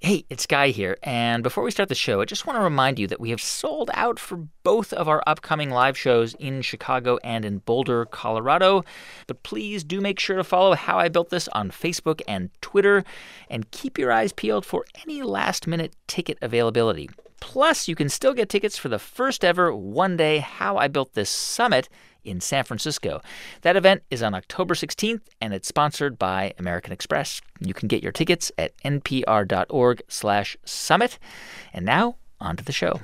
Hey, it's Guy here, and before we start the show, I just want to remind you that we have sold out for both of our upcoming live shows in Chicago and in Boulder, Colorado. But please do make sure to follow How I Built This on Facebook and Twitter, and keep your eyes peeled for any last-minute ticket availability. Plus, you can still get tickets for the first ever one-day How I Built This Summit in San Francisco. That event is on October 16th, and it's sponsored by American Express. You can get your tickets at npr.org/summit. And now, on to the show.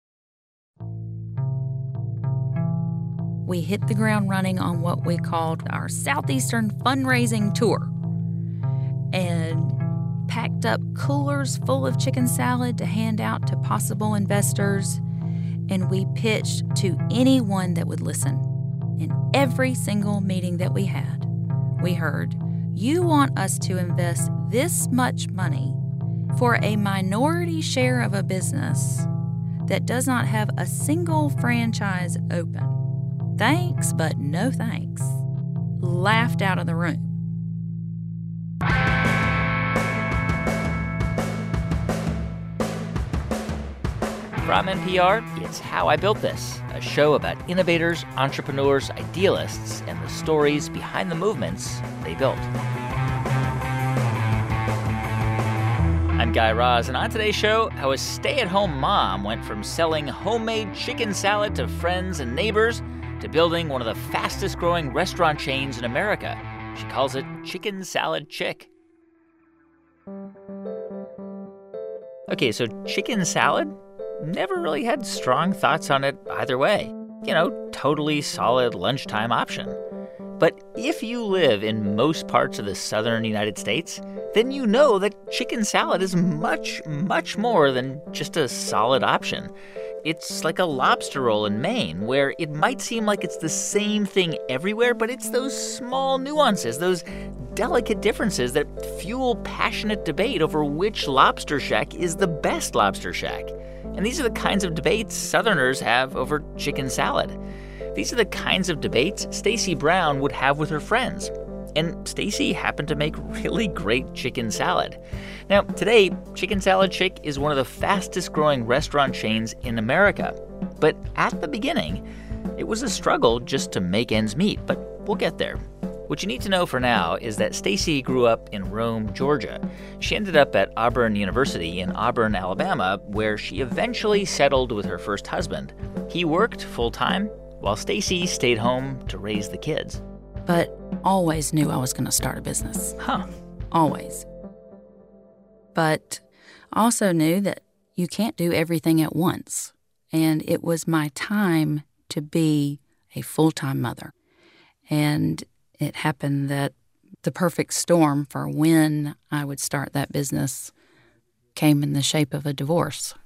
We hit the ground running on what we called our Southeastern Fundraising Tour and packed up coolers full of chicken salad to hand out to possible investors. And we pitched to anyone that would listen. In every single meeting that we had, we heard, you want us to invest this much money for a minority share of a business that does not have a single franchise open. Thanks, but no thanks. Laughed out of the room. From NPR, it's How I Built This, a show about innovators, entrepreneurs, idealists, and the stories behind the movements they built. I'm Guy Raz, and on today's show, how a stay-at-home mom went from selling homemade chicken salad to friends and neighbors to building one of the fastest-growing restaurant chains in America. She calls it Chicken Salad Chick. Okay, so chicken salad? Never really had strong thoughts on it either way. You know, totally solid lunchtime option. But if you live in most parts of the southern United States, then you know that chicken salad is much, much more than just a solid option. It's like a lobster roll in Maine, where it might seem like it's the same thing everywhere, but it's those small nuances, those delicate differences that fuel passionate debate over which lobster shack is the best lobster shack. And these are the kinds of debates Southerners have over chicken salad. These are the kinds of debates Stacey Brown would have with her friends. And Stacey happened to make really great chicken salad. Now, today, Chicken Salad Chick is one of the fastest-growing restaurant chains in America. But at the beginning, it was a struggle just to make ends meet, but we'll get there. What you need to know for now is that Stacey grew up in Rome, Georgia. She ended up at Auburn University in Auburn, Alabama, where she eventually settled with her first husband. He worked full-time, while Stacey stayed home to raise the kids. But always knew I was going to start a business. Huh. Always. But also knew that you can't do everything at once. And it was my time to be a full-time mother. And it happened that the perfect storm for when I would start that business came in the shape of a divorce.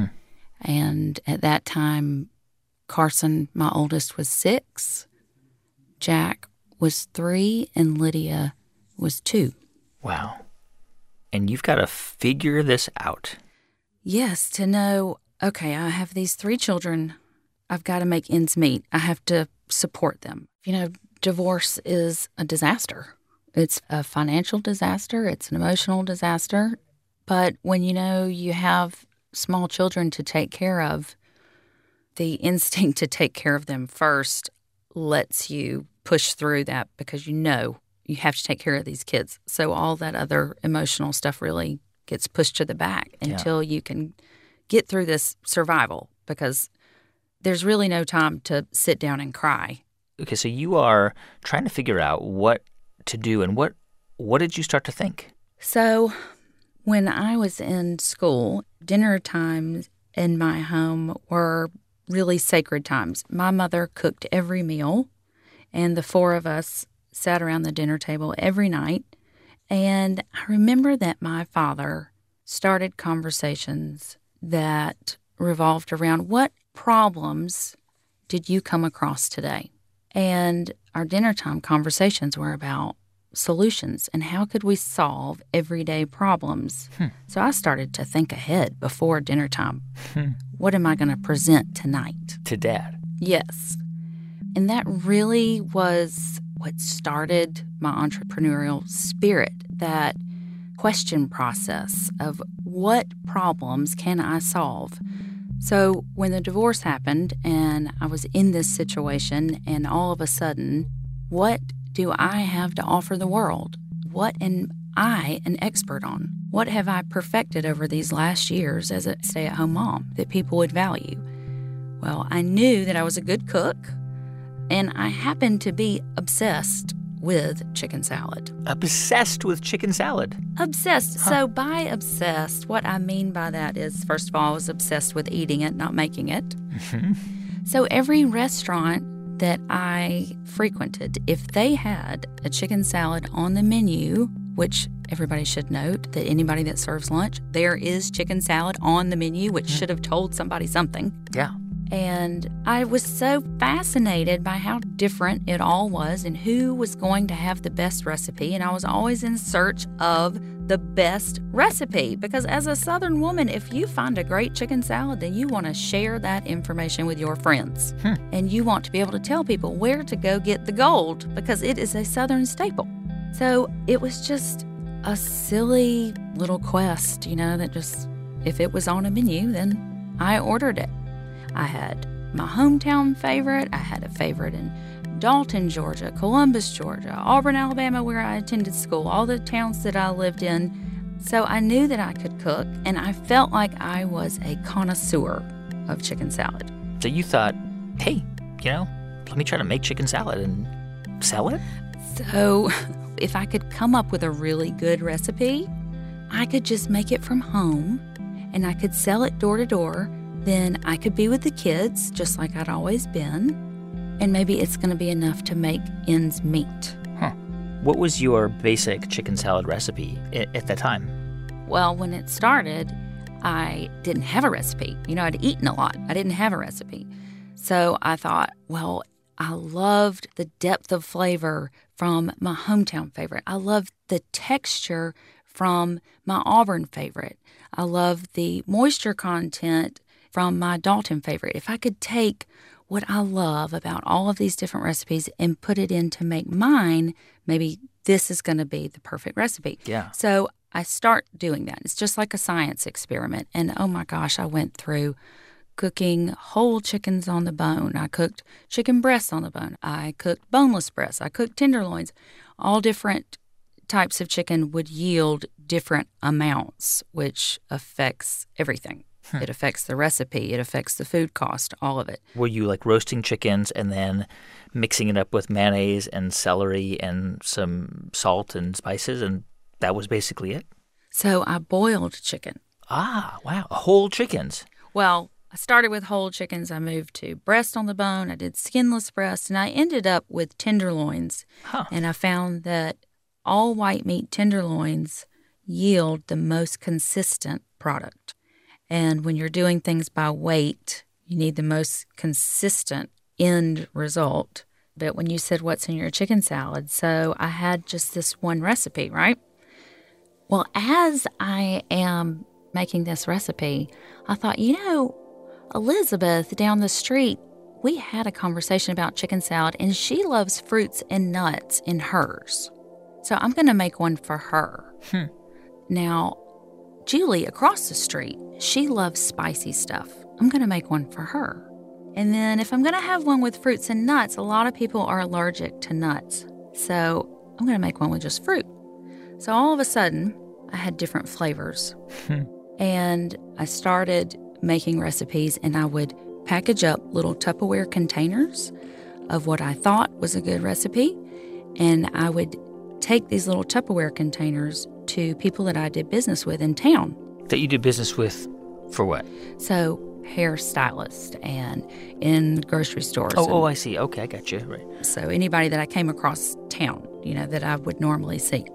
And at that time, Carson, my oldest, was 6, Jack was 3, and Lydia was 2. Wow. And you've got to figure this out. Yes, to know, okay, I have these 3 children. I've got to make ends meet. I have to support them. You know, divorce is a disaster. It's a financial disaster. It's an emotional disaster. But when you know you have small children to take care of, the instinct to take care of them first lets you push through that because you know you have to take care of these kids. So all that other emotional stuff really gets pushed to the back until you can get through this survival, because there's really no time to sit down and cry. Okay, so you are trying to figure out what to do, and what did you start to think? So when I was in school, dinner times in my home were really sacred times. My mother cooked every meal, and the 4 of us sat around the dinner table every night. And I remember that my father started conversations that revolved around, what problems did you come across today? And our dinner time conversations were about solutions and how could we solve everyday problems. So I started to think ahead before dinner time. What am I going to present tonight? To Dad. Yes. And that really was what started my entrepreneurial spirit, that question process of what problems can I solve? So when the divorce happened and I was in this situation, and all of a sudden, what do I have to offer the world? What am I an expert on? What have I perfected over these last years as a stay-at-home mom that people would value? Well, I knew that I was a good cook, and I happened to be obsessed with chicken salad. Obsessed with chicken salad? Obsessed. Huh. So by obsessed, what I mean by that is, first of all, I was obsessed with eating it, not making it. Mm-hmm. So every restaurant that I frequented, if they had a chicken salad on the menu, which everybody should note that anybody that serves lunch, there is chicken salad on the menu, which should have told somebody something. Yeah. And I was so fascinated by how different it all was and who was going to have the best recipe. And I was always in search of the best recipe, because as a Southern woman, if you find a great chicken salad, then you want to share that information with your friends. And you want to be able to tell people where to go get the gold, because it is a Southern staple. So it was just a silly little quest, that just, if it was on a menu, then I ordered it. I had my hometown favorite. I had a favorite in Dalton, Georgia, Columbus, Georgia, Auburn, Alabama, where I attended school, all the towns that I lived in. So I knew that I could cook, and I felt like I was a connoisseur of chicken salad. So you thought, hey, let me try to make chicken salad and sell it? So if I could come up with a really good recipe, I could just make it from home, and I could sell it door to door. Then I could be with the kids, just like I'd always been, and maybe it's going to be enough to make ends meet. Huh. What was your basic chicken salad recipe at that time? Well, when it started, I didn't have a recipe. I'd eaten a lot. I didn't have a recipe. So I thought, well, I loved the depth of flavor from my hometown favorite. I loved the texture from my Auburn favorite. I loved the moisture content from my Dalton favorite. If I could take what I love about all of these different recipes and put it in to make mine, maybe this is going to be the perfect recipe. Yeah. So I start doing that. It's just like a science experiment. And oh my gosh, I went through cooking whole chickens on the bone. I cooked chicken breasts on the bone. I cooked boneless breasts. I cooked tenderloins. All different types of chicken would yield different amounts, which affects everything. It affects the recipe. It affects the food cost, all of it. Were you like roasting chickens and then mixing it up with mayonnaise and celery and some salt and spices, and that was basically it? So I boiled chicken. Ah, wow. Whole chickens. Well, I started with whole chickens. I moved to breast on the bone. I did skinless breast, and I ended up with tenderloins. Huh. And I found that all white meat tenderloins yield the most consistent product. And when you're doing things by weight, you need the most consistent end result. But when you said what's in your chicken salad, so I had just this one recipe, right? Well, as I am making this recipe, I thought, Elizabeth down the street, we had a conversation about chicken salad, and she loves fruits and nuts in hers. So I'm going to make one for her. Now, Julie across the street, she loves spicy stuff. I'm going to make one for her. And then if I'm going to have one with fruits and nuts, a lot of people are allergic to nuts. So I'm going to make one with just fruit. So all of a sudden, I had different flavors. And I started making recipes, and I would package up little Tupperware containers of what I thought was a good recipe. And I would take these little Tupperware containers to people that I did business with in town. That you did business with for what? So hairstylist and in grocery stores. Oh, I see. Okay, I got you. Right. So anybody that I came across town, that I would normally see.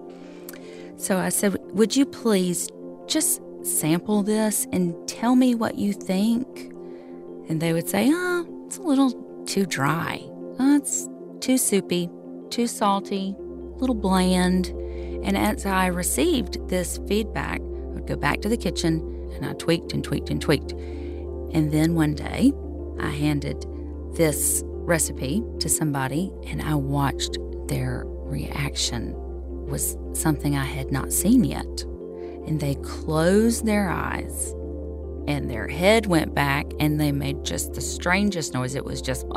So I said, would you please just sample this and tell me what you think? And they would say, it's a little too dry. It's too soupy, too salty, a little bland. And as I received this feedback, I would go back to the kitchen and I tweaked and tweaked and tweaked. And then one day I handed this recipe to somebody and I watched their reaction was something I had not seen yet. and they closed their eyes and their head went back and they made just the strangest noise. It was just,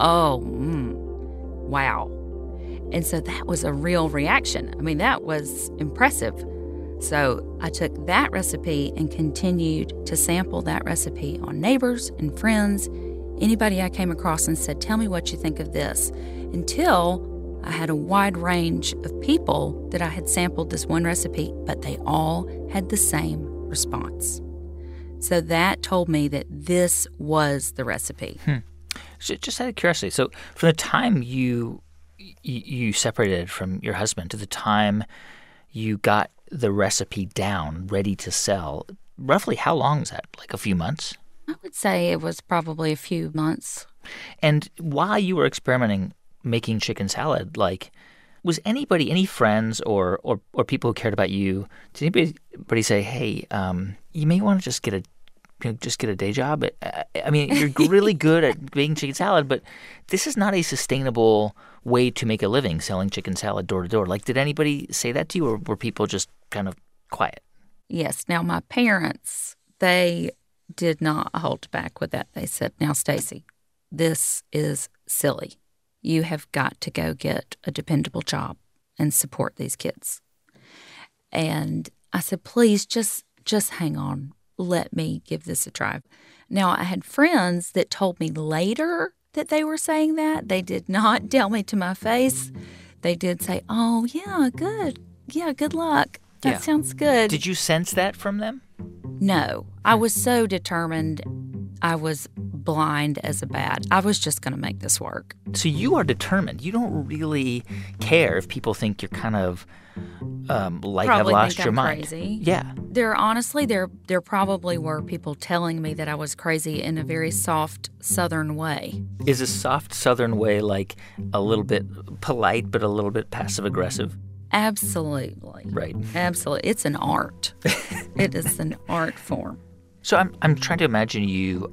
wow. And so that was a real reaction. I mean, that was impressive. So I took that recipe and continued to sample that recipe on neighbors and friends, anybody I came across, and said, tell me what you think of this, until I had a wide range of people that I had sampled this one recipe, but they all had the same response. So that told me that this was the recipe. So just out of curiosity, so from the time you separated from your husband to the time you got the recipe down, ready to sell, roughly how long was that? Like a few months? I would say it was probably a few months. And while you were experimenting making chicken salad, like, was anybody, any friends or people who cared about you, did anybody say, hey, you may want to just get a day job? I mean, you're really good at making chicken salad, but this is not a sustainable way to make a living selling chicken salad door to door. Like, did anybody say that to you, or were people just kind of quiet? Yes. Now, my parents, they did not hold back with that. They said, now, Stacy, this is silly. You have got to go get a dependable job and support these kids. And I said, please, just hang on. Let me give this a try. Now, I had friends that told me later that they were saying that. They did not tell me to my face. They did say, oh, yeah, good. Yeah, good luck. That sounds good. Did you sense that from them? No. I was so determined. I was blind as a bat. I was just going to make this work. So you are determined. You don't really care if people think you're kind of have lost your mind. Crazy. Yeah. There probably were people telling me that I was crazy in a very soft Southern way. Is a soft Southern way like a little bit polite but a little bit passive aggressive? Absolutely. Right. Absolutely. It's an art. It is an art form. So I'm trying to imagine you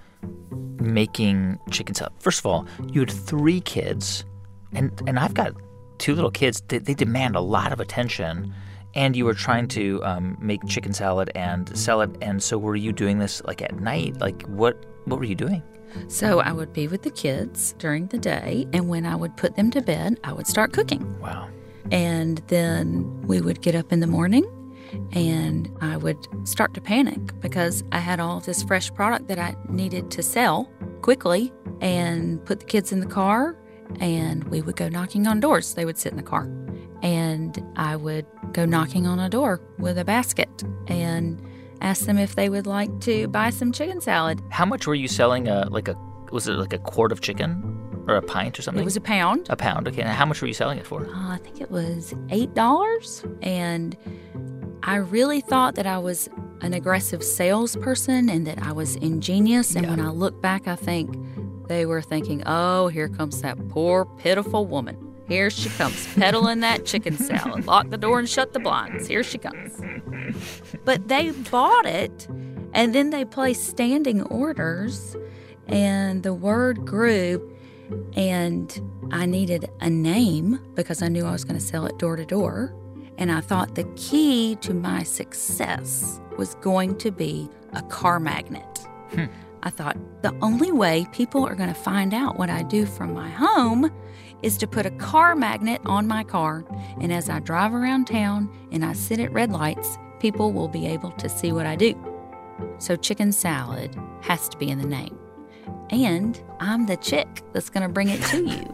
making chicken salad. First of all, you had 3 kids, and I've got 2 little kids. They demand a lot of attention, and you were trying to make chicken salad and sell it. And so were you doing this like at night? Like what were you doing? So I would be with the kids during the day, and when I would put them to bed, I would start cooking. Wow. And then we would get up in the morning, and I would start to panic because I had all of this fresh product that I needed to sell quickly, and put the kids in the car, and we would go knocking on doors. They would sit in the car, and I would go knocking on a door with a basket and ask them if they would like to buy some chicken salad. How much were you selling? Was it like a quart of chicken or a pint or something? It was a pound. A pound, okay. And how much were you selling it for? I think it was $8, and I really thought that I was an aggressive salesperson and that I was ingenious. And when I look back, I think they were thinking, oh, here comes that poor, pitiful woman. Here she comes, peddling that chicken salad. Lock the door and shut the blinds. Here she comes. But they bought it, and then they placed standing orders, and the word grew, and I needed a name because I knew I was going to sell it door to door. And I thought the key to my success was going to be a car magnet. I thought the only way people are going to find out what I do from my home is to put a car magnet on my car. And as I drive around town and I sit at red lights, people will be able to see what I do. So chicken salad has to be in the name. And I'm the chick that's going to bring it to you.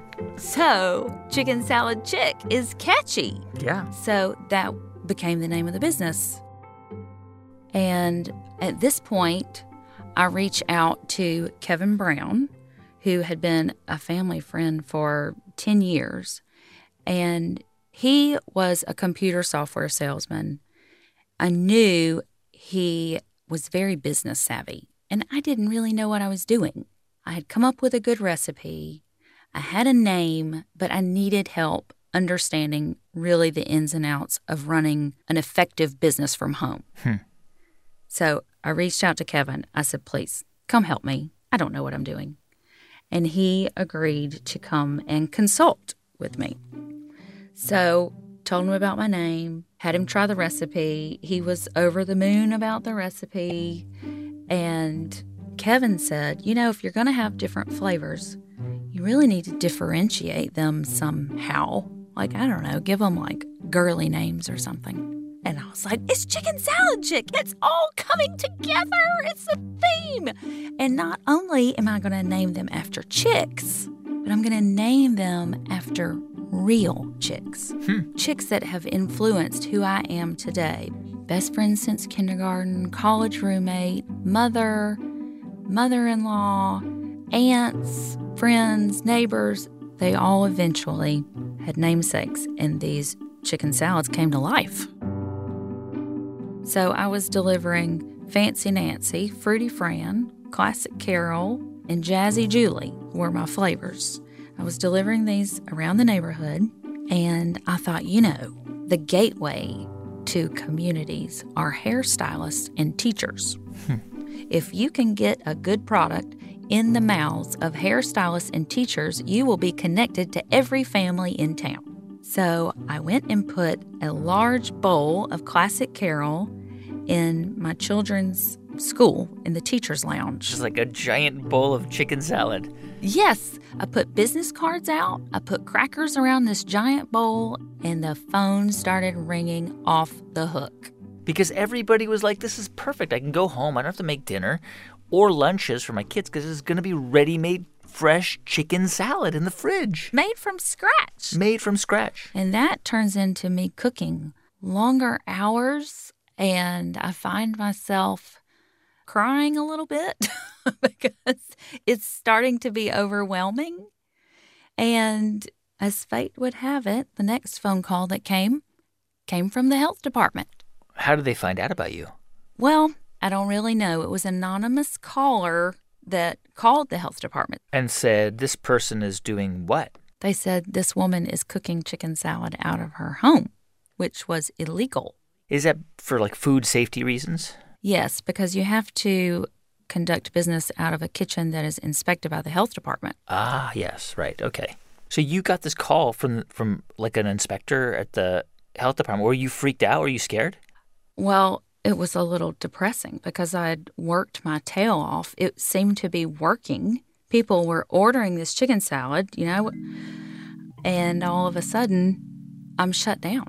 So chicken salad chick is catchy. Yeah. So that became the name of the business. And at this point, I reached out to Kevin Brown, who had been a family friend for 10 years. And he was a computer software salesman. I knew he was very business savvy, and I didn't really know what I was doing. I had come up with a good recipe. I had a name, but I needed help understanding really the ins and outs of running an effective business from home. So I reached out to Kevin. I said, please, come help me. I don't know what I'm doing. And he agreed to come and consult with me. So told him about my name, had him try the recipe. He was over the moon about the recipe. And Kevin said, if you're going to have different flavors, you really need to differentiate them somehow. Like, I don't know, give them like girly names or something. And I was like, it's Chicken Salad Chick. It's all coming together. It's a theme. And not only am I going to name them after chicks, but I'm going to name them after real chicks. Chicks that have influenced who I am today. Best friend since kindergarten, college roommate, mother, mother-in-law, aunts, friends, neighbors. They all eventually had namesakes, and these chicken salads came to life. So I was delivering Fancy Nancy, Fruity Fran, Classic Carol, and Jazzy Julie were my flavors. I was delivering these around the neighborhood, and I thought, the gateway to communities are hairstylists and teachers. If you can get a good product in the mouths of hairstylists and teachers, you will be connected to every family in town. So I went and put a large bowl of Classic Carol in my children's school in the teacher's lounge. Just like a giant bowl of chicken salad. Yes. I put business cards out. I put crackers around this giant bowl, and the phone started ringing off the hook. Because everybody was like, this is perfect. I can go home. I don't have to make dinner or lunches for my kids because it's going to be ready-made fresh chicken salad in the fridge. Made from scratch. Made from scratch. And that turns into me cooking longer hours, and I find myself crying a little bit because it's starting to be overwhelming. And as fate would have it, the next phone call that came from the health department. How did they find out about you? Well, I don't really know. It was an anonymous caller that called the health department. And said, this person is doing what? They said this woman is cooking chicken salad out of her home, which was illegal. Is that for like food safety reasons? Yes, because you have to conduct business out of a kitchen that is inspected by the health department. Ah, yes, right, okay. So you got this call from like an inspector at the health department. Were you freaked out? Were you scared? Well, it was a little depressing because I'd worked my tail off. It seemed to be working. People were ordering this chicken salad, and all of a sudden, I'm shut down.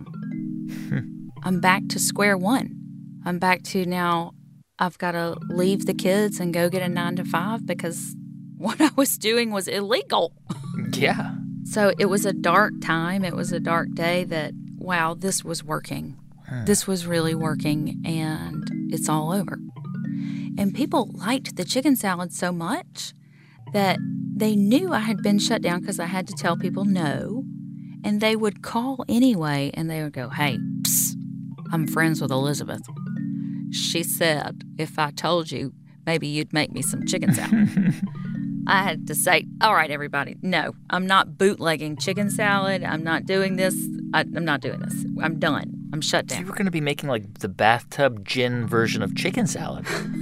I'm back to square one. I'm back to now I've got to leave the kids and go get a 9-to-5 because what I was doing was illegal. Yeah. So it was a dark time. It was a dark day that, wow, this was working. This was really working, and it's all over. And people liked the chicken salad so much that they knew I had been shut down because I had to tell people no. And they would call anyway, and they would go, hey, psst, I'm friends with Elizabeth. She said if I told you, maybe you'd make me some chicken salad. I had to say, all right, everybody, no, I'm not bootlegging chicken salad. I'm not doing this. I'm not doing this. I'm done. I'm shut down. So you were going to be making like the bathtub gin version of chicken salad.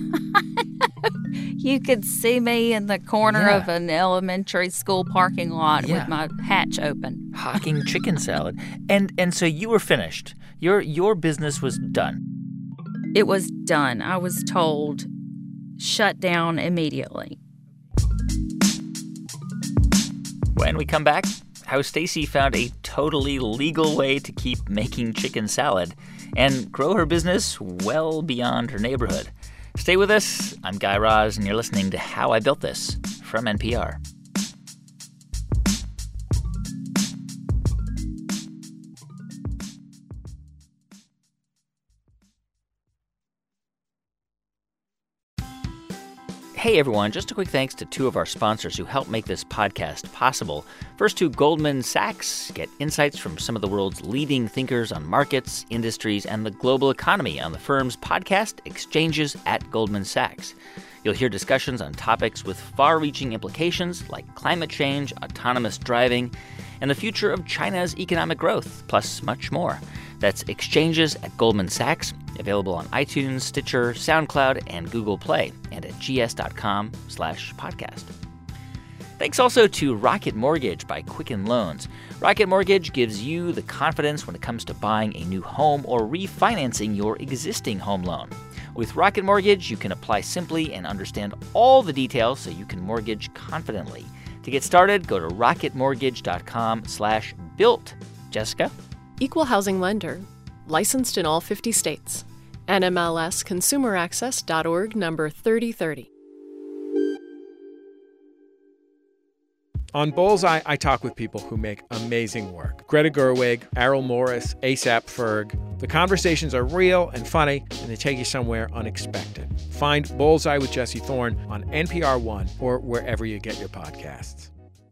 You could see me in the corner of an elementary school parking lot with my hatch open. Hawking chicken salad. And so you were finished. Your business was done. It was done. I was told, shut down immediately. When we come back, how Stacy found a totally legal way to keep making chicken salad and grow her business well beyond her neighborhood. Stay with us. I'm Guy Raz, and you're listening to How I Built This from NPR. Hey everyone, just a quick thanks to two of our sponsors who help make this podcast possible. First to Goldman Sachs. Get insights from some of the world's leading thinkers on markets, industries, and the global economy on the firm's podcast, Exchanges at Goldman Sachs. You'll hear discussions on topics with far-reaching implications like climate change, autonomous driving, and the future of China's economic growth, plus much more. That's Exchanges at Goldman Sachs, available on iTunes, Stitcher, SoundCloud, and Google Play, and at gs.com/podcast. Thanks also to Rocket Mortgage by Quicken Loans. Rocket Mortgage gives you the confidence when it comes to buying a new home or refinancing your existing home loan. With Rocket Mortgage, you can apply simply and understand all the details so you can mortgage confidently. To get started, go to rocketmortgage.com/built. Jessica? Equal housing lender. Licensed in all 50 states. NMLSconsumeraccess.org number 3030. On Bullseye, I talk with people who make amazing work. Greta Gerwig, Errol Morris, ASAP Ferg. The conversations are real and funny, and they take you somewhere unexpected. Find Bullseye with Jesse Thorne on NPR One or wherever you get your podcasts.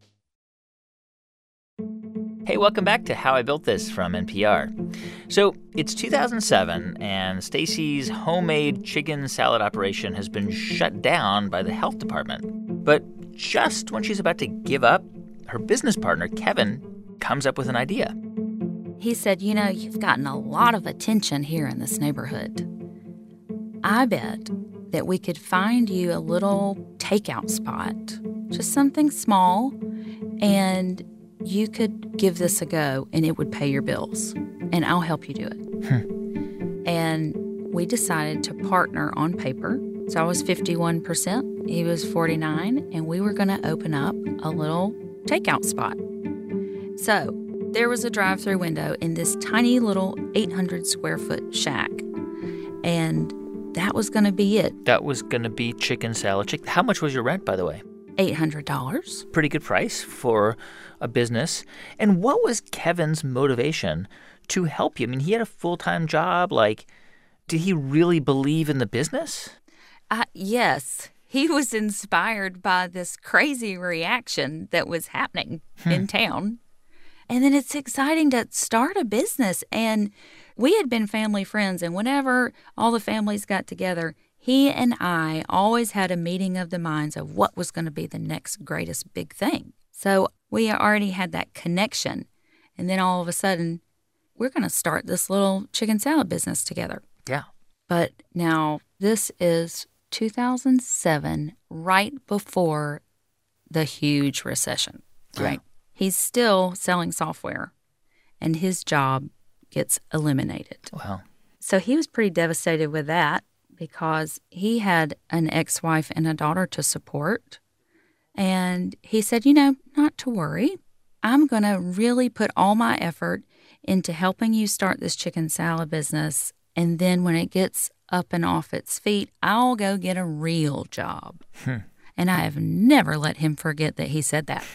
Hey, welcome back to How I Built This from NPR. So it's 2007, and Stacy's homemade chicken salad operation has been shut down by the health department. But just when she's about to give up, her business partner, Kevin, comes up with an idea. He said, you've gotten a lot of attention here in this neighborhood. I bet that we could find you a little takeout spot, just something small, and you could give this a go, and it would pay your bills, and I'll help you do it. And we decided to partner on paper. So I was 51%, he was 49%, and we were going to open up a little takeout spot. So there was a drive-through window in this tiny little 800-square-foot shack, and that was going to be it. That was going to be chicken salad. How much was your rent, by the way? $800. Pretty good price for a business. And what was Kevin's motivation to help you? I mean, he had a full-time job. Did he really believe in the business? Yes. He was inspired by this crazy reaction that was happening in town. And then it's exciting to start a business. And we had been family friends. And whenever all the families got together, he and I always had a meeting of the minds of what was going to be the next greatest big thing. So we already had that connection. And then all of a sudden, we're going to start this little chicken salad business together. Yeah. But now this is 2007, right before the huge recession, right? He's still selling software, and his job gets eliminated. Wow. So he was pretty devastated with that because he had an ex-wife and a daughter to support. And he said, not to worry. I'm going to really put all my effort into helping you start this chicken salad business. And then when it gets up and off its feet, I'll go get a real job. And I have never let him forget that he said that.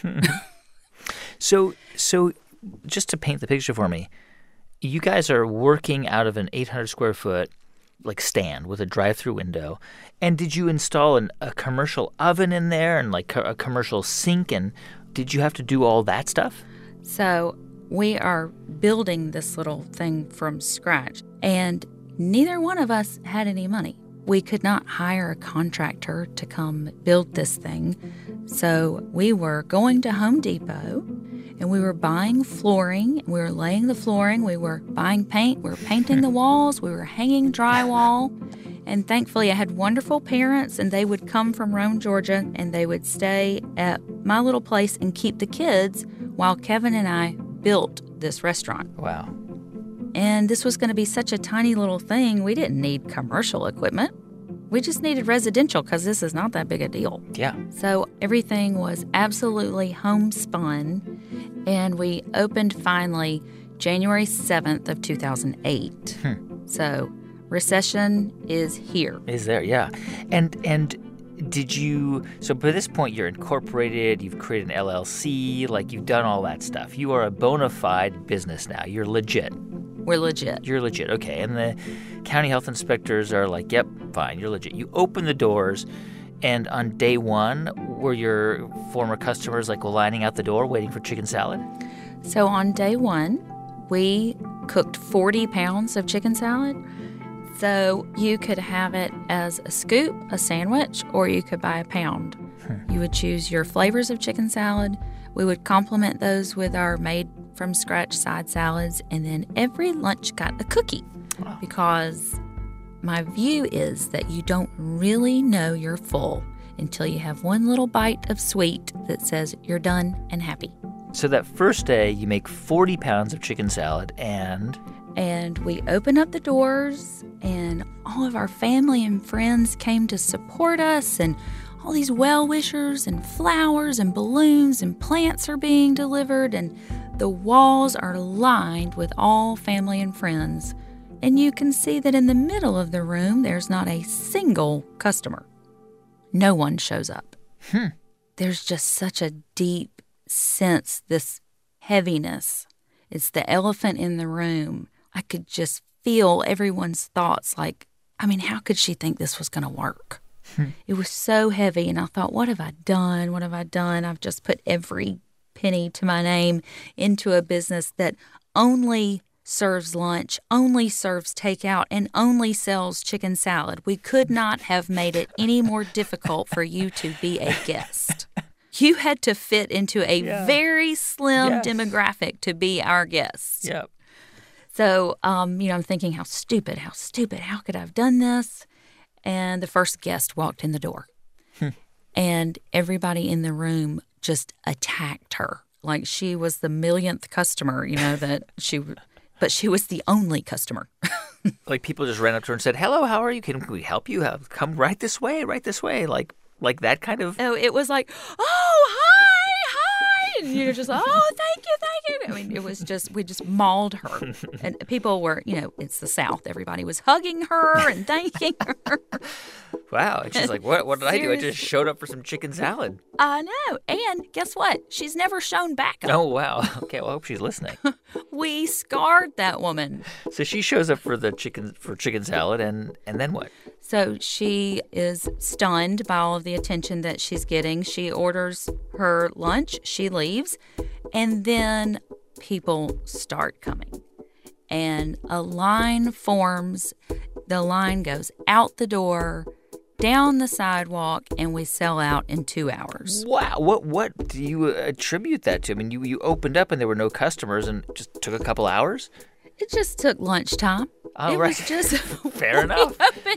So just to paint the picture for me, you guys are working out of an 800-square-foot stand with a drive-through window. And did you install a commercial oven in there and a commercial sink? And did you have to do all that stuff? So we are building this little thing from scratch. And neither one of us had any money. We could not hire a contractor to come build this thing. So we were going to Home Depot and we were buying flooring. We were laying the flooring. We were buying paint. We were painting the walls. We were hanging drywall. And thankfully, I had wonderful parents, and they would come from Rome, Georgia, and they would stay at my little place and keep the kids while Kevin and I built this restaurant. Wow. And this was going to be such a tiny little thing. We didn't need commercial equipment. We just needed residential because this is not that big a deal. Yeah. So everything was absolutely homespun. And we opened finally January 7th of 2008. So recession is here. Is there, yeah. And did you, so by this point you're incorporated, you've created an LLC, you've done all that stuff. You are a bona fide business now. You're legit. We're legit. You're legit, okay. And the county health inspectors are like, yep, fine, you're legit. You open the doors, and on day one, were your former customers lining out the door waiting for chicken salad? So on day one, we cooked 40 pounds of chicken salad. So you could have it as a scoop, a sandwich, or you could buy a pound. You would choose your flavors of chicken salad. We would complement those with our made-from-scratch side salads, and then every lunch got a cookie. Wow. Because my view is that you don't really know you're full until you have one little bite of sweet that says you're done and happy. So that first day, you make 40 pounds of chicken salad and we opened up the doors, and all of our family and friends came to support us, and all these well-wishers and flowers and balloons and plants are being delivered, and the walls are lined with all family and friends. And you can see that in the middle of the room, there's not a single customer. No one shows up. There's just such a deep sense, this heaviness. It's the elephant in the room. I could just feel everyone's thoughts like, I mean, how could she think this was going to work? It was so heavy, and I thought, what have I done? What have I done? I've just put every penny to my name into a business that only serves lunch, only serves takeout, and only sells chicken salad. We could not have made it any more difficult for you to be a guest. You had to fit into a very slim demographic to be our guest. Yep. So, I'm thinking, how stupid, how could I have done this? And the first guest walked in the door. And everybody in the room just attacked her. Like she was the millionth customer, but she was the only customer. Like people just ran up to her and said, "Hello, how are you? Can we help you? Come right this way. Like that kind of." Oh, it was like, "Oh, hi," and you're just, "Oh, thank you." I mean, it was just, we just mauled her, and people were, it's the South. Everybody was hugging her and thanking her. Wow, and she's like, "What did I do? I just showed up for some chicken salad." I know, and guess what? She's never shown back up. Oh wow. Okay, well, I hope she's listening. We scarred that woman. So she shows up for chicken salad, and then what? So she is stunned by all of the attention that she's getting. She orders her lunch, she leaves, and then people start coming. And a line forms. The line goes out the door, down the sidewalk, and we sell out in 2 hours. Wow. What do you attribute that to? I mean, you opened up and there were no customers and it just took a couple hours? It just took lunchtime. Oh, it right. was just fair enough.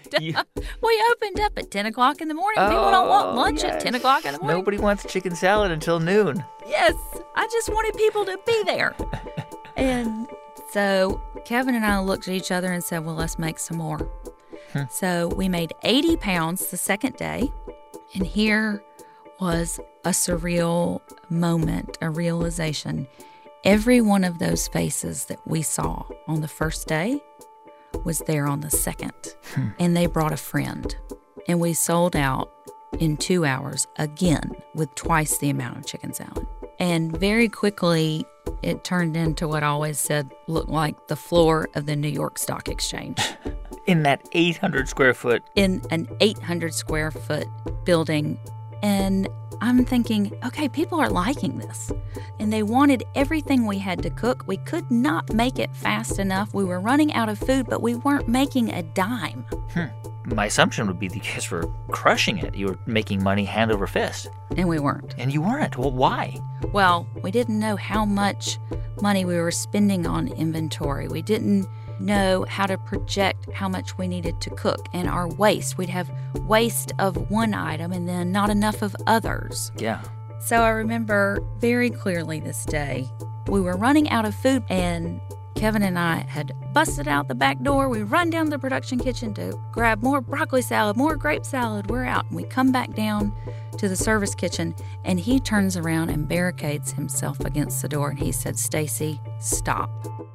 We opened up at 10 o'clock in the morning. People don't want lunch at 10 o'clock in the morning. Nobody wants chicken salad until noon. Yes. I just wanted people to be there. And so Kevin and I looked at each other and said, well, let's make some more. So we made 80 pounds the second day. And here was a surreal moment, a realization. Every one of those faces that we saw on the first day was there on the second. And they brought a friend. And we sold out in 2 hours again with twice the amount of chicken salad. And very quickly, it turned into what I always said looked like the floor of the New York Stock Exchange. In that 800 square foot. In an 800 square foot building. And I'm thinking, okay, people are liking this. And they wanted everything we had to cook. We could not make it fast enough. We were running out of food, but we weren't making a dime. My assumption would be that you guys were crushing it. You were making money hand over fist. And we weren't. And you weren't. Well, why? Well, we didn't know how much money we were spending on inventory. We didn't know how to project how much we needed to cook and our waste. We'd have waste of one item and then not enough of others. Yeah. So I remember very clearly this day. We were running out of food and Kevin and I had busted out the back door. We run down to the production kitchen to grab more broccoli salad, more grape salad. We're out. And we come back down to the service kitchen and he turns around and barricades himself against the door and he said, "Stacy, stop."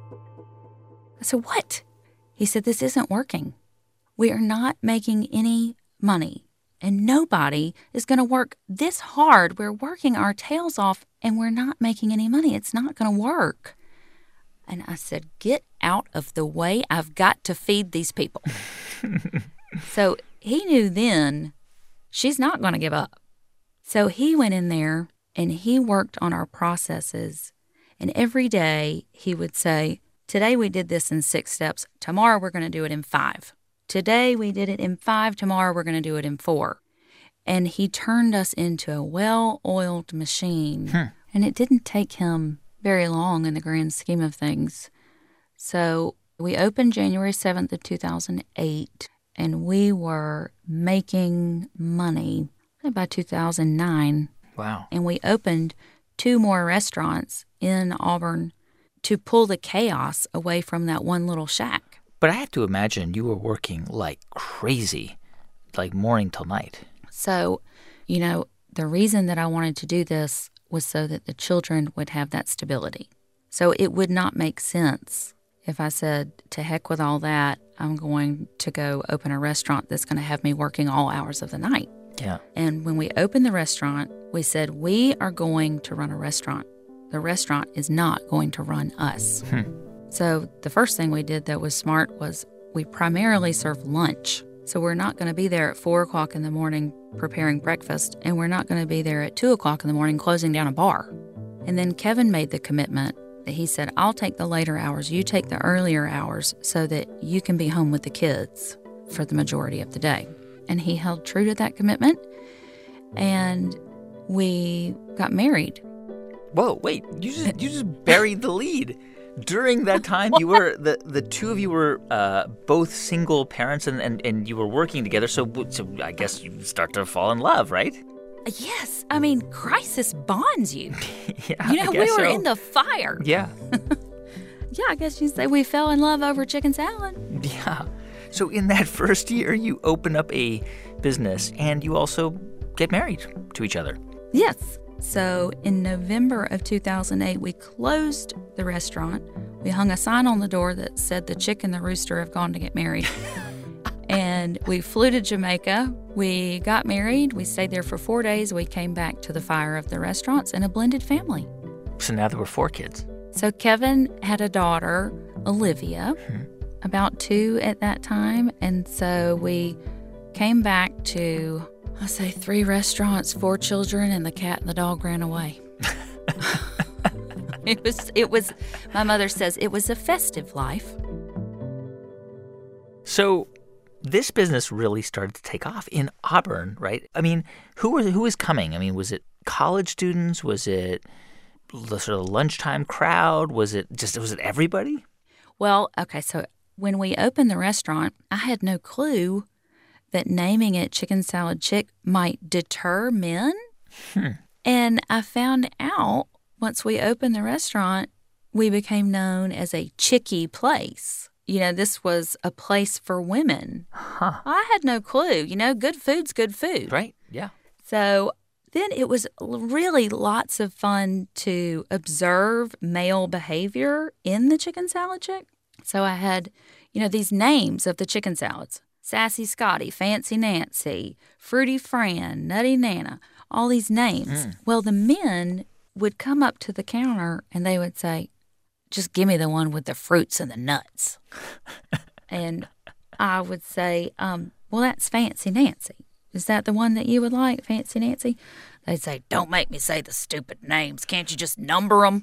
I said, "What?" He said, "This isn't working. We are not making any money and nobody is going to work this hard. We're working our tails off and we're not making any money. It's not going to work." And I said, "Get out of the way. I've got to feed these people." So he knew then she's not going to give up. So he went in there and he worked on our processes. And every day he would say, "Today we did this in 6 steps. Tomorrow we're going to do it in 5. Today we did it in 5. Tomorrow we're going to do it in 4. And he turned us into a well-oiled machine. And it didn't take him very long in the grand scheme of things. So we opened January 7th of 2008, and we were making money by 2009. Wow. And we opened 2 more restaurants in Auburn to pull the chaos away from that one little shack. But I have to imagine you were working like crazy, like morning till night. So, the reason that I wanted to do this was so that the children would have that stability. So it would not make sense if I said, to heck with all that, I'm going to go open a restaurant that's going to have me working all hours of the night. Yeah. And when we opened the restaurant, we said, we are going to run a restaurant. The restaurant is not going to run us. So the first thing we did that was smart was we primarily serve lunch. So we're not going to be there at 4 o'clock in the morning preparing breakfast, and we're not going to be there at 2 o'clock in the morning closing down a bar. And then Kevin made the commitment that he said, I'll take the later hours, you take the earlier hours so that you can be home with the kids for the majority of the day. And he held true to that commitment, and we got married. Whoa, wait, you just buried the lead. During that time, you were the two of you were both single parents and you were working together. So I guess you start to fall in love, right? Yes. I mean, crisis bonds you. Yeah, we were in the fire. Yeah. Yeah, I guess you'd say we fell in love over chicken salad. Yeah. So in that first year, you open up a business and you also get married to each other. Yes. So in November of 2008, we closed the restaurant. We hung a sign on the door that said the chick and the rooster have gone to get married. And we flew to Jamaica. We got married. We stayed there for 4 days. We came back to the fire of the restaurants in a blended family. So now there were 4 kids. So Kevin had a daughter, Olivia, about 2 at that time. And so we came back to, I say 3 restaurants, 4 children, and the cat and the dog ran away. It was, my mother says, it was a festive life. So this business really started to take off in Auburn, right? I mean, who was coming? I mean, was it college students? Was it the sort of lunchtime crowd? Was it everybody? Well, okay, so when we opened the restaurant, I had no clue that naming it Chicken Salad Chick might deter men. And I found out once we opened the restaurant, we became known as a chickie place. This was a place for women. I had no clue. Good food's good food. Right, yeah. So then it was really lots of fun to observe male behavior in the Chicken Salad Chick. So I had, these names of the chicken salads. Sassy Scotty, Fancy Nancy, Fruity Fran, Nutty Nana, all these names. Well, the men would come up to the counter and they would say, just give me the one with the fruits and the nuts. And I would say, well, that's Fancy Nancy. Is that the one that you would like, Fancy Nancy? They'd say, don't make me say the stupid names. Can't you just number them?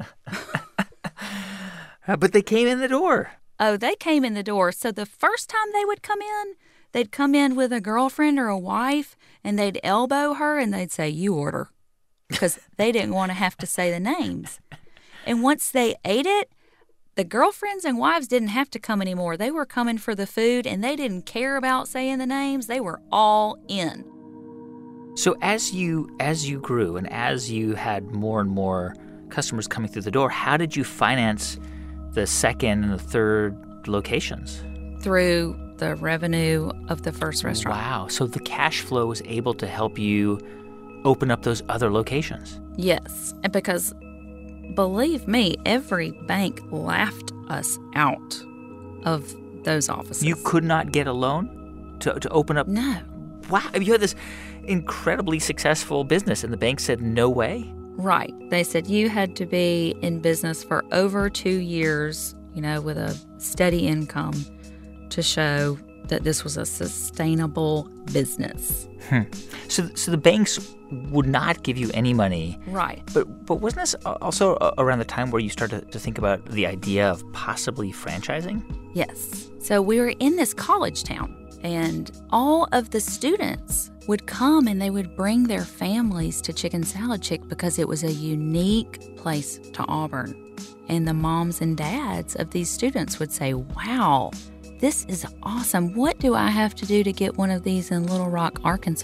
But they came in the door. Oh, they came in the door. So the first time they would come in, they'd come in with a girlfriend or a wife, and they'd elbow her, and they'd say, you order, because they didn't want to have to say the names. And once they ate it, the girlfriends and wives didn't have to come anymore. They were coming for the food, and they didn't care about saying the names. They were all in. So as you grew and as you had more and more customers coming through the door, how did you finance the second and the third locations? Through the revenue of the first restaurant. Wow. So the cash flow was able to help you open up those other locations. Yes. And because, believe me, every bank laughed us out of those offices. You could not get a loan to open up? No. Wow. You had this incredibly successful business, and the bank said no way? Right. They said you had to be in business for over 2 years, with a steady income to show that this was a sustainable business. So the banks would not give you any money. Right. But wasn't this also around the time where you started to think about the idea of possibly franchising? Yes. So we were in this college town, and all of the students would come and they would bring their families to Chicken Salad Chick because it was a unique place to Auburn. And the moms and dads of these students would say, wow, this is awesome. What do I have to do to get one of these in Little Rock, Arkansas?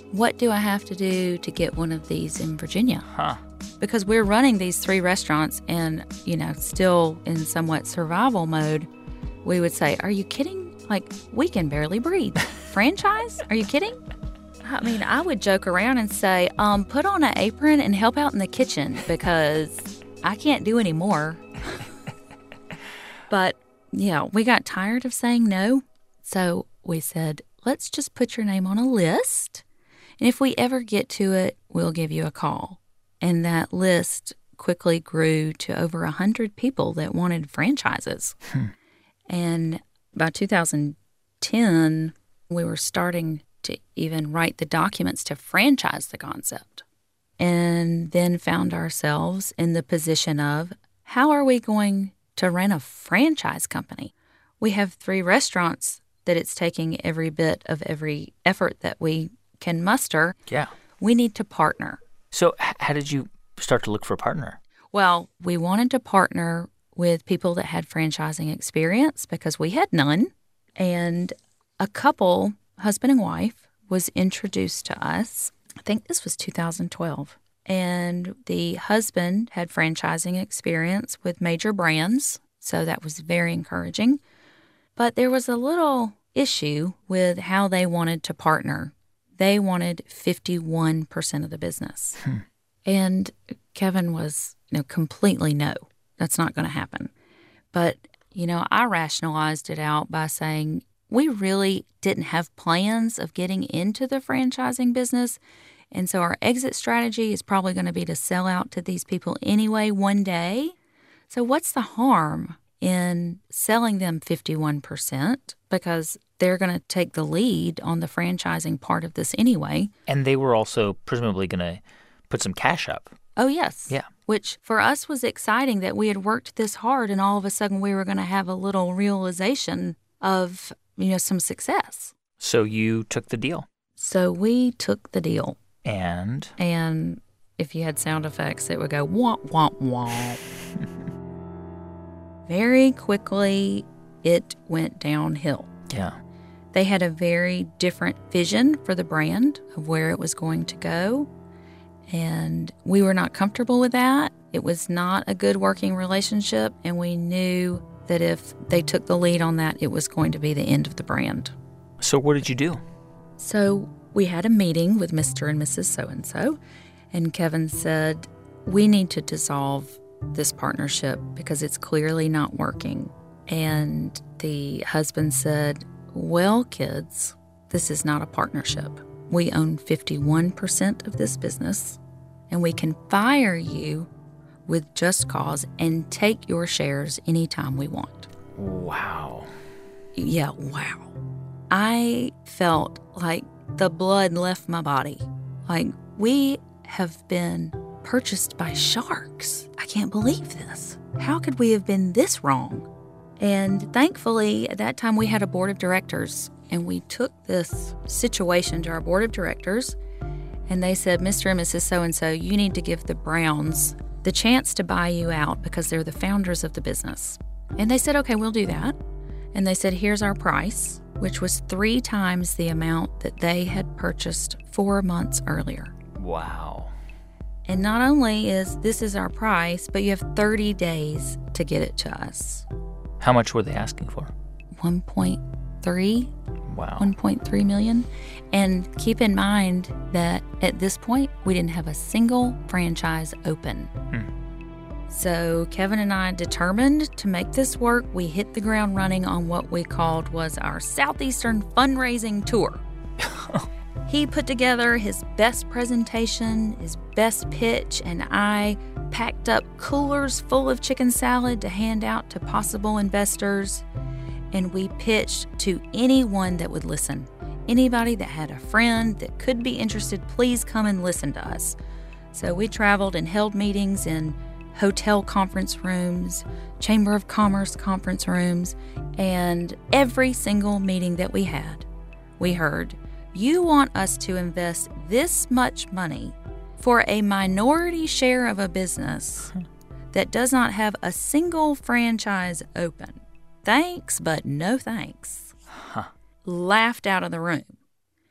what do I have to do to get one of these in Virginia? Huh. Because we're running these 3 restaurants and, still in somewhat survival mode, we would say, are you kidding? Like, we can barely breathe. Franchise? Are you kidding? I mean, I would joke around and say, put on an apron and help out in the kitchen because I can't do any more. But, yeah, we got tired of saying no. So we said, let's just put your name on a list. And if we ever get to it, we'll give you a call. And that list quickly grew to over 100 people that wanted franchises. And by 2010, we were starting to even write the documents to franchise the concept. And then found ourselves in the position of, how are we going to run a franchise company? We have 3 restaurants that it's taking every bit of every effort that we can muster. Yeah. We need to partner. So how did you start to look for a partner? Well, we wanted to partner with people that had franchising experience because we had none. And a couple, husband and wife, was introduced to us. I think this was 2012. And the husband had franchising experience with major brands, so that was very encouraging. But there was a little issue with how they wanted to partner. They wanted 51% of the business. And Kevin was completely no, that's not going to happen. But, I rationalized it out by saying we really didn't have plans of getting into the franchising business. And so our exit strategy is probably going to be to sell out to these people anyway one day. So what's the harm in selling them 51%? Because they're going to take the lead on the franchising part of this anyway. And they were also presumably going to put some cash up. Oh, yes. Yeah. Which for us was exciting that we had worked this hard and all of a sudden we were going to have a little realization of, some success. So you took the deal. So we took the deal. And if you had sound effects, it would go wah, wah, wah. Very quickly, it went downhill. Yeah. They had a very different vision for the brand of where it was going to go. And we were not comfortable with that. It was not a good working relationship. And we knew that if they took the lead on that, it was going to be the end of the brand. So what did you do? So we had a meeting with Mr. and Mrs. So-and-so. And Kevin said, we need to dissolve this partnership because it's clearly not working. And the husband said, well, kids, this is not a partnership. We own 51% of this business, and we can fire you with just cause and take your shares anytime we want. Wow. Yeah, wow. I felt like the blood left my body. Like, we have been purchased by sharks. I can't believe this. How could we have been this wrong? And thankfully, at that time, we had a board of directors, and we took this situation to our board of directors, and they said, Mr. and Mrs. So-and-so, you need to give the Browns the chance to buy you out because they're the founders of the business. And they said, okay, we'll do that. And they said, here's our price, which was 3 times the amount that they had purchased 4 months earlier. Wow. And not only is this is our price, but you have 30 days to get it to us. How much were they asking for? 1.3. Wow. 1.3 million. And keep in mind that at this point, we didn't have a single franchise open. So Kevin and I determined to make this work. We hit the ground running on what we called was our Southeastern fundraising tour. He put together his best presentation, his best pitch, and I packed up coolers full of chicken salad to hand out to possible investors. And we pitched to anyone that would listen. Anybody that had a friend that could be interested, please come and listen to us. So we traveled and held meetings in hotel conference rooms, Chamber of Commerce conference rooms, and every single meeting that we had, we heard, you want us to invest this much money for a minority share of a business that does not have a single franchise open. Thanks, but no thanks. Laughed out of the room.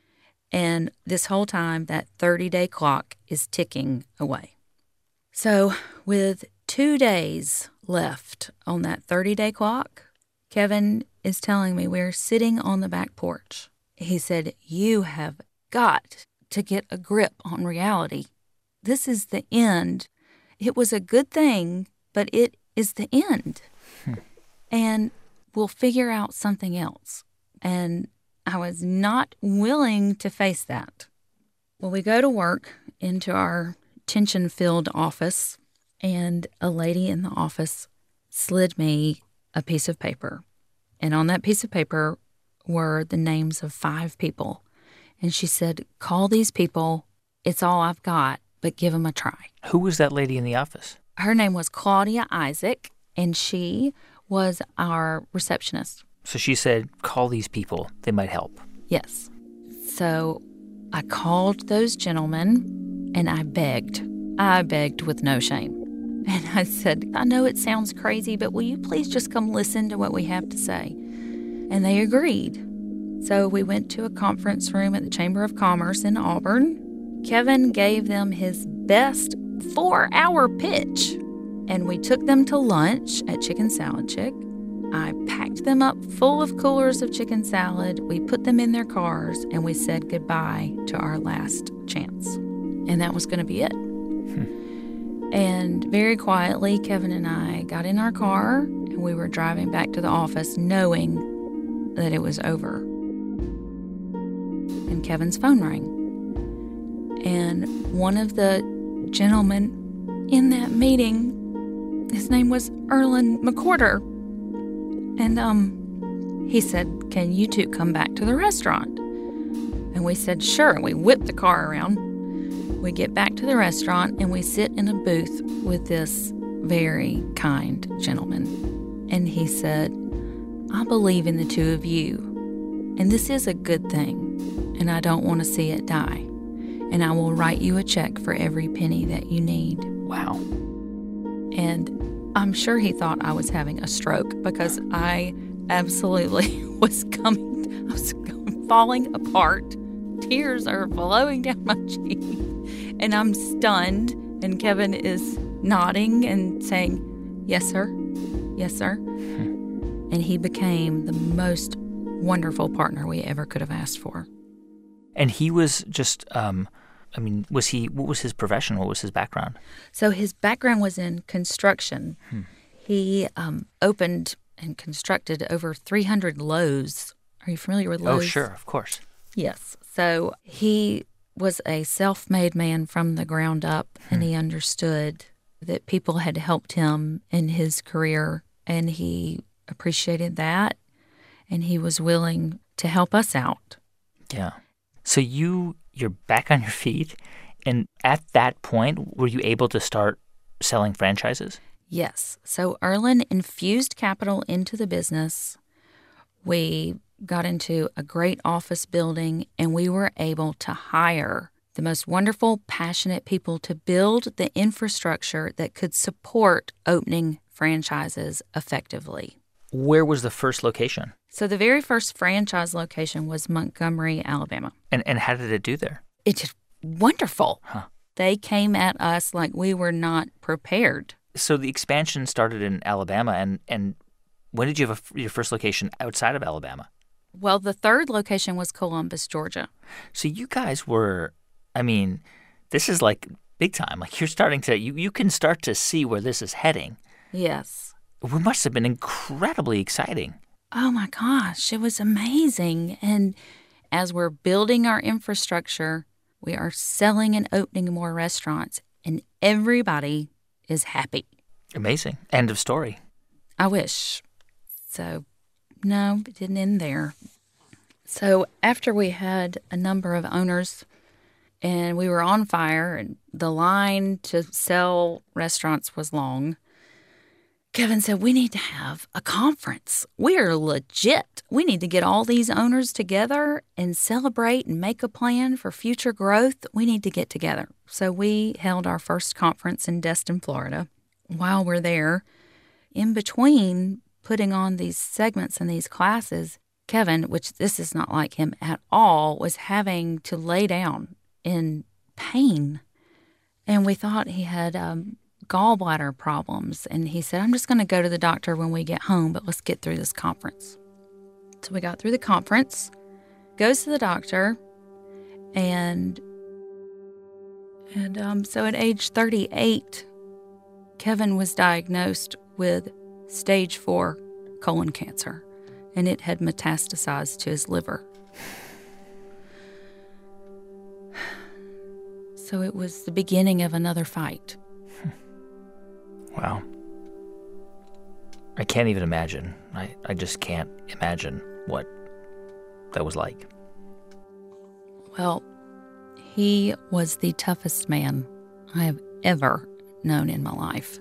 And this whole time, that 30-day clock is ticking away. So with 2 days left on that 30-day clock, Kevin is telling me we're sitting on the back porch. He said, "You have got to get a grip on reality. This is the end. It was a good thing, but it is the end. And we'll figure out something else." And I was not willing to face that. Well, we go to work into our tension-filled office, and a lady in the office slid me a piece of paper. And on that piece of paper were the names of 5 people. And she said, "Call these people. It's all I've got, but give them a try." Who was that lady in the office? Her name was Claudia Isaac, and she was our receptionist. So she said, call these people. They might help. Yes. So I called those gentlemen, and I begged. I begged with no shame. And I said, "I know it sounds crazy, but will you please just come listen to what we have to say?" And they agreed. So we went to a conference room at the Chamber of Commerce in Auburn. Kevin gave them his best 4-hour pitch, and we took them to lunch at Chicken Salad Chick. I packed them up full of coolers of chicken salad. We put them in their cars, and we said goodbye to our last chance. And that was going to be it. And very quietly, Kevin and I got in our car, and we were driving back to the office knowing that it was over. And Kevin's phone rang. And one of the gentlemen in that meeting, his name was Erlen McCorder. And he said, "Can you two come back to the restaurant?" And we said, "Sure." And we whipped the car around. We get back to the restaurant, and we sit in a booth with this very kind gentleman. And he said, "I believe in the two of you, and this is a good thing, and I don't want to see it die. And I will write you a check for every penny that you need." Wow. And I'm sure he thought I was having a stroke, because I absolutely was falling apart. Tears are flowing down my cheek. And I'm stunned, and Kevin is nodding and saying, "Yes, sir. Yes, sir." And he became the most wonderful partner we ever could have asked for. And he was just, what was his profession? What was his background? So his background was in construction. He opened and constructed over 300 Lowe's. Are you familiar with Lowe's? Oh, sure, of course. Yes. So he was a self-made man from the ground up, and he understood that people had helped him in his career, and he appreciated that, and he was willing to help us out. Yeah. So you're back on your feet, and at that point, were you able to start selling franchises? Yes. So Erlen infused capital into the business. We got into a great office building, and we were able to hire the most wonderful, passionate people to build the infrastructure that could support opening franchises effectively. Where was the first location? So the very first franchise location was Montgomery, Alabama. And how did it do there? It did wonderful. Huh. They came at us like we were not prepared. So the expansion started in Alabama, and when did you have your first location outside of Alabama? Well, the third location was Columbus, Georgia. So you guys were, this is like big time. Like you're starting to, you can start to see where this is heading. Yes. It must have been incredibly exciting. Oh my gosh, it was amazing. And as we're building our infrastructure, we are selling and opening more restaurants, and everybody is happy. Amazing. End of story. I wish. So, no, it didn't end there. So after we had a number of owners and we were on fire and the line to sell restaurants was long, Kevin said, "We need to have a conference. We are legit. We need to get all these owners together and celebrate and make a plan for future growth. We need to get together." So we held our first conference in Destin, Florida. While we're there, in between putting on these segments and these classes, Kevin, which this is not like him at all, was having to lay down in pain. And we thought he had gallbladder problems. And he said, I'm just going to go to the doctor when we get home, but let's get through this conference. So we got through the conference, goes to the doctor, and so at age 38, Kevin was diagnosed with stage 4 colon cancer, and it had metastasized to his liver. So it was the beginning of another fight. Wow. I can't even imagine. I just can't imagine what that was like. Well, he was the toughest man I have ever known in my life.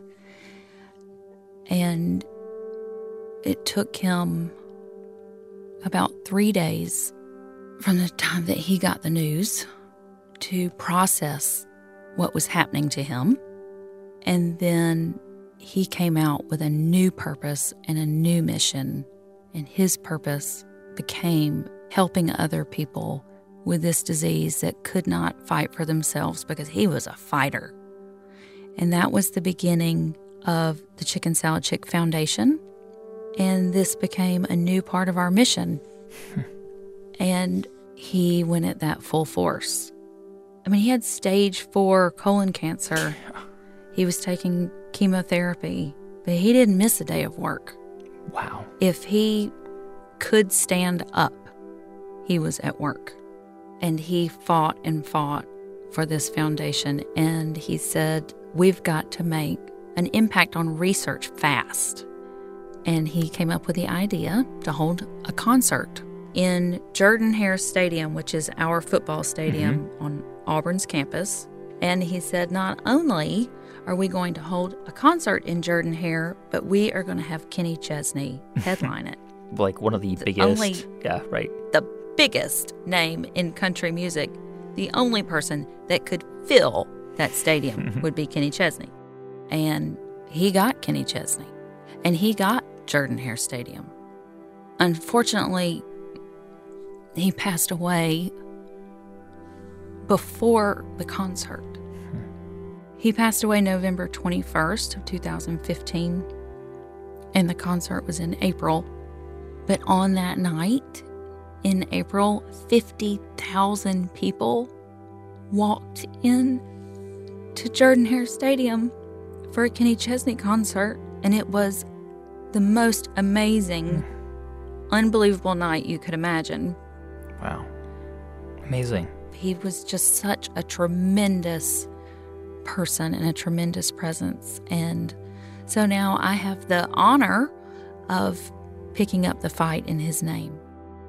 And it took him about 3 days from the time that he got the news to process what was happening to him. And then he came out with a new purpose and a new mission. And his purpose became helping other people with this disease that could not fight for themselves because he was a fighter. And that was the beginning of the Chicken Salad Chick Foundation. And this became a new part of our mission. And he went at that full force. I mean, he had stage 4 colon cancer. He was taking chemotherapy, but he didn't miss a day of work. Wow. If he could stand up, he was at work. And he fought and fought for this foundation. And he said, we've got to make an impact on research fast. And he came up with the idea to hold a concert in Jordan-Hare Stadium, which is our football stadium on Auburn's campus. And he said, not only are we going to hold a concert in Jordan-Hare, but we are going to have Kenny Chesney headline it. Like one of the biggest. Yeah, right. The biggest name in country music. The only person that could fill that stadium would be Kenny Chesney. And he got Kenny Chesney. And he got Jordan-Hare Stadium. Unfortunately, he passed away before the concert. He passed away November 21st of 2015, and the concert was in April. But on that night, in April, 50,000 people walked in to Jordan-Hare Stadium for a Kenny Chesney concert, and it was the most amazing, unbelievable night you could imagine. Wow. Amazing. He was just such a tremendous person and a tremendous presence. And so now I have the honor of picking up the fight in his name.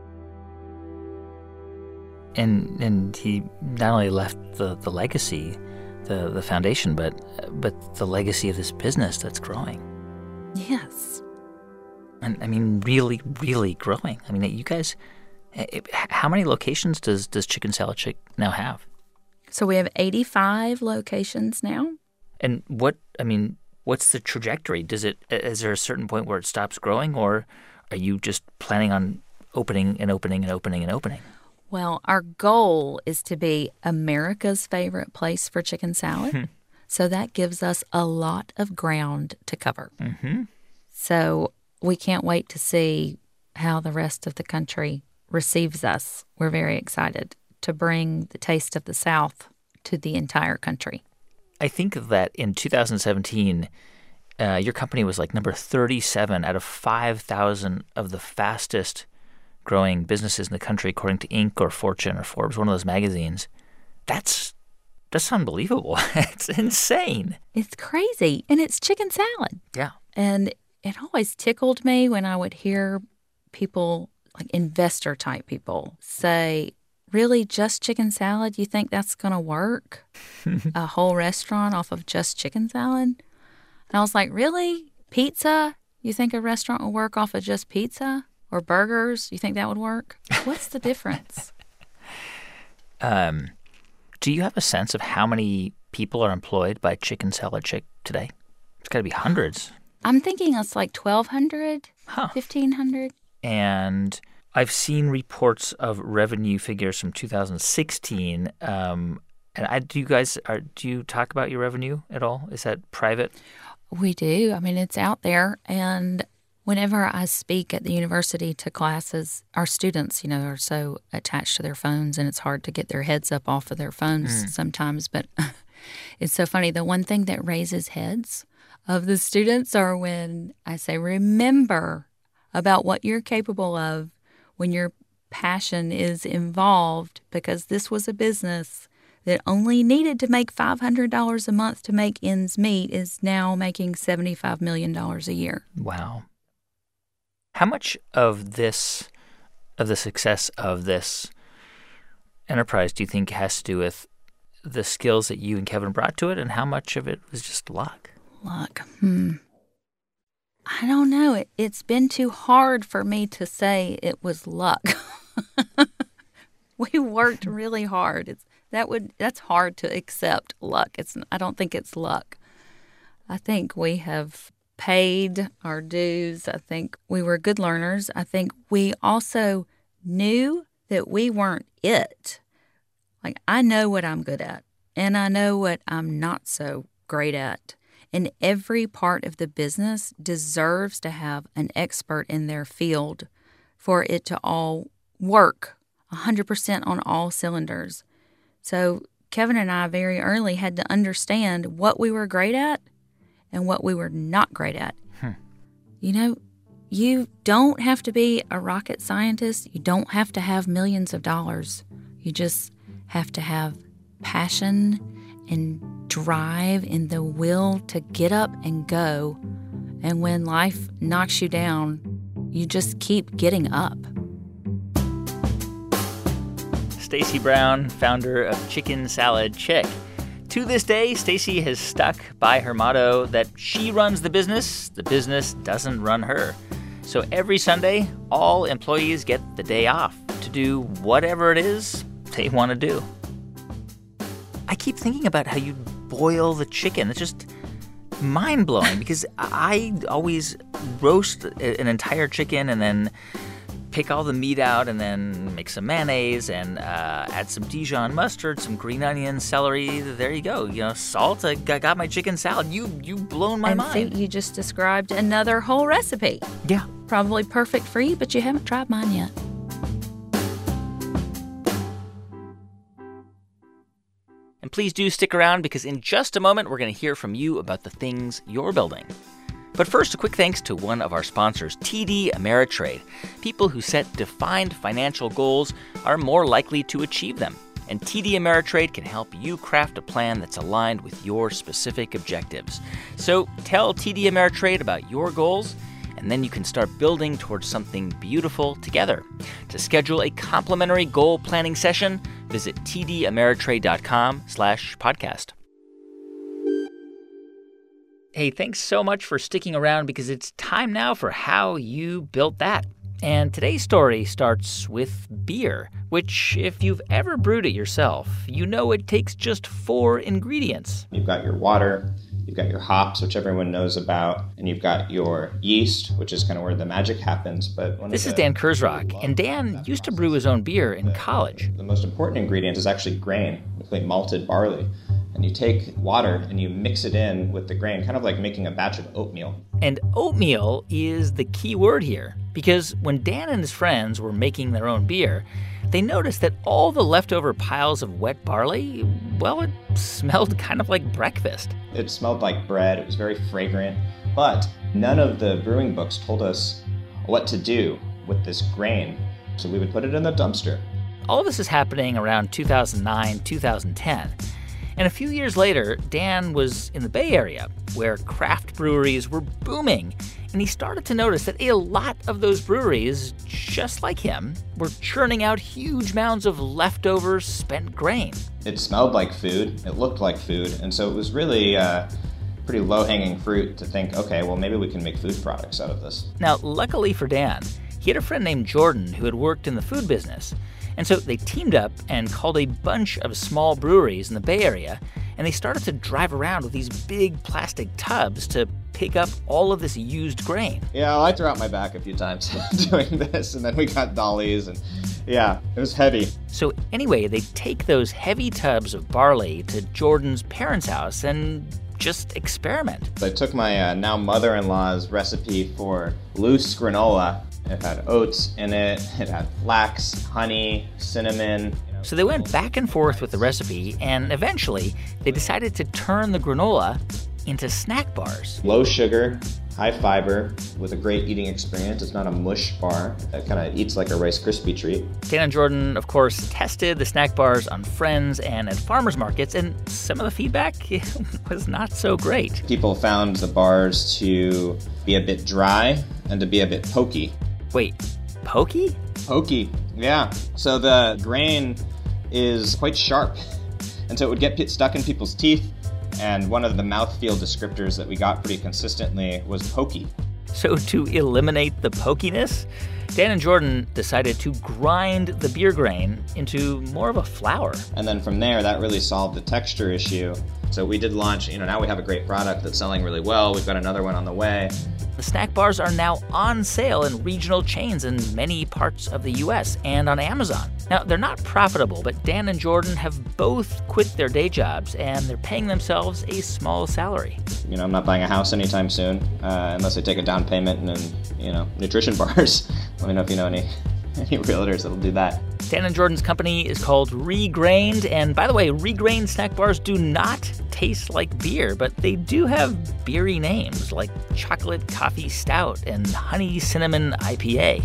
And he not only left the legacy, the foundation, but the legacy of this business that's growing. Yes. And I mean, really, really growing. I mean, you guys, how many locations does Chicken Salad Chick now have? So we have 85 locations now. And what's the trajectory? Is there a certain point where it stops growing, or are you just planning on opening and opening and opening and opening? Well, our goal is to be America's favorite place for chicken salad. So that gives us a lot of ground to cover. So we can't wait to see how the rest of the country receives us. We're very excited to bring the taste of the South to the entire country. I think that in 2017, your company was like number 37 out of 5,000 of the fastest growing businesses in the country, according to Inc. or Fortune or Forbes, one of those magazines. That's unbelievable. It's insane. It's crazy. And it's chicken salad. Yeah. And it always tickled me when I would hear people, like investor type people, say, really, just chicken salad? You think that's going to work? A whole restaurant off of just chicken salad? And I was like, really? Pizza? You think a restaurant will work off of just pizza? Or burgers? You think that would work? What's the difference? Do you have a sense of how many people are employed by Chicken Salad Chick today? It's got to be hundreds. I'm thinking it's like 1,200, 1,500. And I've seen reports of revenue figures from 2016. Do you talk about your revenue at all? Is that private? We do. I mean, it's out there. And whenever I speak at the university to classes, our students, are so attached to their phones, and it's hard to get their heads up off of their phones sometimes. But it's so funny. The one thing that raises heads of the students are when I say, remember about what you're capable of when your passion is involved, because this was a business that only needed to make $500 a month to make ends meet is now making $75 million a year. Wow. How much of the success of this enterprise do you think has to do with the skills that you and Kevin brought to it, and how much of it was just luck? Luck. I don't know. It's been too hard for me to say it was luck. We worked really hard. That's hard to accept luck. I don't think it's luck. I think we have paid our dues. I think we were good learners. I think we also knew that we weren't it. Like, I know what I'm good at, and I know what I'm not so great at. And every part of the business deserves to have an expert in their field for it to all work 100% on all cylinders. So Kevin and I very early had to understand what we were great at and what we were not great at. You don't have to be a rocket scientist. You don't have to have millions of dollars. You just have to have passion and drive and the will to get up and go. And when life knocks you down, you just keep getting up. Stacy Brown, founder of Chicken Salad Chick. To this day, Stacy has stuck by her motto that she runs the business doesn't run her. So every Sunday, all employees get the day off to do whatever it is they want to do. I keep thinking about how you boil the chicken. It's just mind-blowing because I always roast an entire chicken and then pick all the meat out and then make some mayonnaise and add some Dijon mustard, some green onion, celery. There you go. Salt. I got my chicken salad. You've blown my mind. See, you just described another whole recipe. Yeah. Probably perfect for you, but you haven't tried mine yet. And please do stick around because in just a moment, we're going to hear from you about the things you're building. But first, a quick thanks to one of our sponsors, TD Ameritrade. People who set defined financial goals are more likely to achieve them. And TD Ameritrade can help you craft a plan that's aligned with your specific objectives. So tell TD Ameritrade about your goals, and then you can start building towards something beautiful together. To schedule a complimentary goal planning session, visit tdameritrade.com/podcast. Hey, thanks so much for sticking around because it's time now for How You Built That. And today's story starts with beer, which, if you've ever brewed it yourself, you know it takes just 4 ingredients. You've got your water, you've got your hops, which everyone knows about, and you've got your yeast, which is kind of where the magic happens. But this is Dan Kurzrock, and Dan used to brew his own beer in college. The most important ingredient is actually grain, like malted barley. And you take water and you mix it in with the grain, kind of like making a batch of oatmeal. And oatmeal is the key word here, because when Dan and his friends were making their own beer, they noticed that all the leftover piles of wet barley, well, it smelled kind of like breakfast. It smelled like bread. It was very fragrant. But none of the brewing books told us what to do with this grain. So we would put it in the dumpster. All of this is happening around 2009, 2010. And a few years later, Dan was in the Bay Area, where craft breweries were booming. And he started to notice that a lot of those breweries, just like him, were churning out huge mounds of leftover spent grain. It smelled like food. It looked like food. And so it was really pretty low-hanging fruit to think, okay, well, maybe we can make food products out of this. Now, luckily for Dan, he had a friend named Jordan who had worked in the food business. And so they teamed up and called a bunch of small breweries in the Bay Area and they started to drive around with these big plastic tubs to pick up all of this used grain. Yeah, I threw out my back a few times doing this, and then we got dollies, and yeah, it was heavy. So anyway, they take those heavy tubs of barley to Jordan's parents' house and just experiment. I took my now mother-in-law's recipe for loose granola. It had oats in it, it had flax, honey, cinnamon. So they went back and forth with the recipe, and eventually they decided to turn the granola into snack bars. Low sugar, high fiber, with a great eating experience. It's not a mush bar. It kind of eats like a Rice Krispie treat. Dan and Jordan, of course, tested the snack bars on friends and at farmers markets, and some of the feedback was not so great. People found the bars to be a bit dry and to be a bit pokey. Wait, pokey? Pokey, yeah. So the grain is quite sharp, and so it would get stuck in people's teeth. And one of the mouthfeel descriptors that we got pretty consistently was pokey. So to eliminate the pokiness, Dan and Jordan decided to grind the beer grain into more of a flour. And then from there, that really solved the texture issue. So we did launch, now we have a great product that's selling really well. We've got another one on the way. The snack bars are now on sale in regional chains in many parts of the U.S. and on Amazon. Now, they're not profitable, but Dan and Jordan have both quit their day jobs, and they're paying themselves a small salary. I'm not buying a house anytime soon, unless I take a down payment and, nutrition bars. Let me know if you know any realtors that'll do that. Dan and Jordan's company is called Regrained, and by the way, Regrained snack bars do not taste like beer, but they do have beery names like Chocolate Coffee Stout and Honey Cinnamon IPA.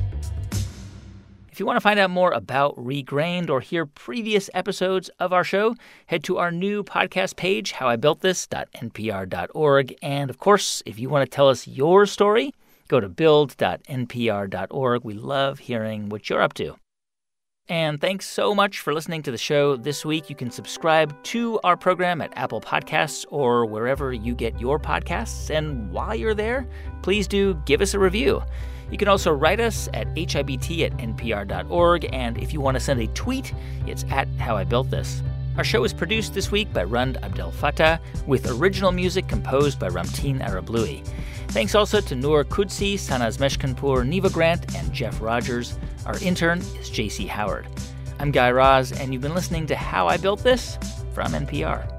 If you want to find out more about Regrained or hear previous episodes of our show, head to our new podcast page, howibuiltthis.npr.org. And of course, if you want to tell us your story, go to build.npr.org. We love hearing what you're up to. And thanks so much for listening to the show this week. You can subscribe to our program at Apple Podcasts or wherever you get your podcasts. And while you're there, please do give us a review. You can also write us at hibt@npr.org. And if you want to send a tweet, it's at @HowIBuiltThis. Our show is produced this week by Rund Abdel Fattah, with original music composed by Ramteen Arablouei. Thanks also to Noor Kudsi, Sanaz Meshkanpour, Neva Grant, and Jeff Rogers. Our intern is J.C. Howard. I'm Guy Raz, and you've been listening to How I Built This from NPR.